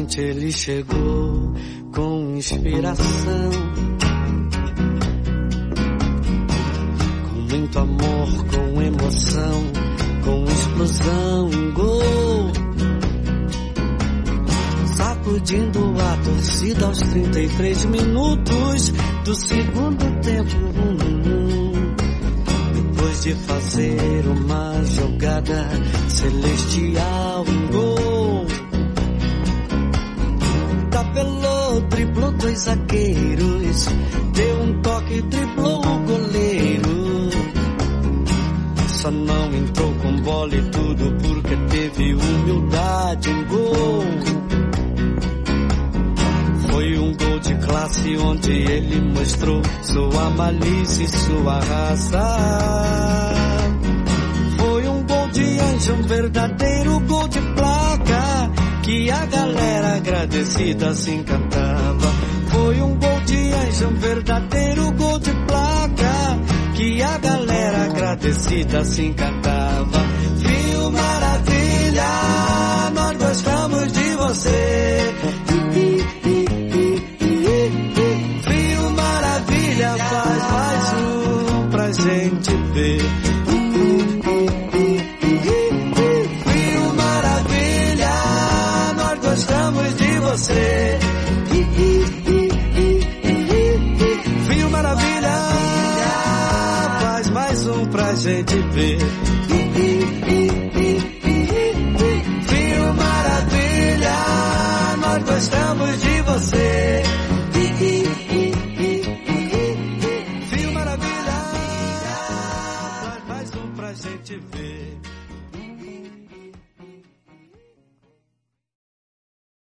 repente ele chegou com inspiração, com muito amor, com emoção, com explosão, gol, sacudindo a torcida aos 33 minutos do segundo tempo. Depois de fazer uma jogada celestial, gol, tabelou, driblou dois zagueiros, deu um toque, driblou o goleiro. Só não entrou com bola e tudo porque teve humildade, um gol. Foi um gol de classe onde ele mostrou sua malícia e sua raça. Foi um gol de anjo, um verdadeiro gol de placa, que a galera agradecida se encantava. Foi um gol de anjo, um verdadeiro gol de placa, que a galera agradecida se encantava. Viu, maravilha, nós gostamos de você. Viu, maravilha, faz mais um pra gente ver. Viu, maravilha, nós gostamos de você. Viu, maravilha, faz mais um pra gente ver. Viu, maravilha, nós gostamos de você.